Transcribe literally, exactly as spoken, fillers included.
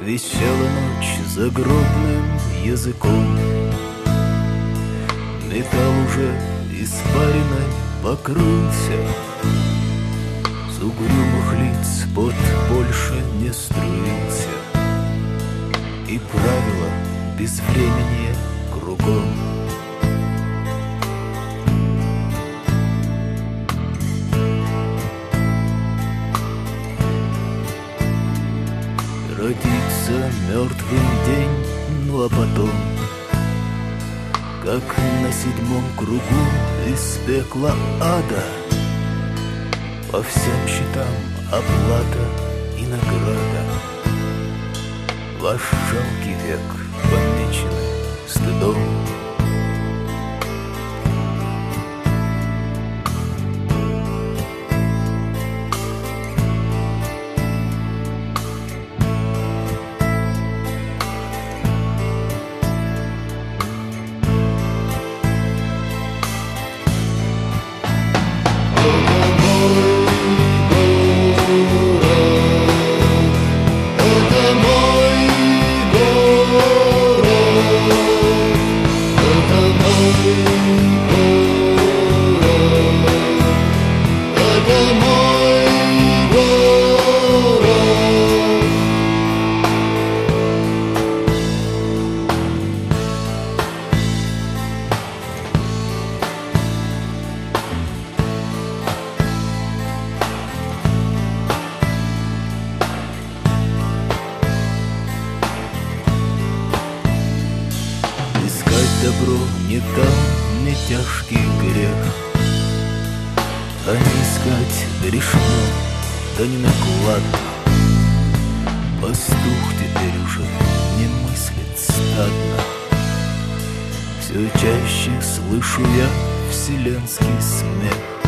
Висела ночь загробным языком. Металл уже испариной покрылся, с угрюмых лиц пот больше не струился, и правило безвременье кругом. Родится мертвым день, ну а потом, как на седьмом кругу из пекла ада, по всем счетам оплата и награда. Ваш жалкий век помеченный стыдом. Добро не там, не тяжкий грех, а не искать грешно, да не накладно. Пастух теперь уже не мыслит стадно. Все чаще слышу я вселенский смех.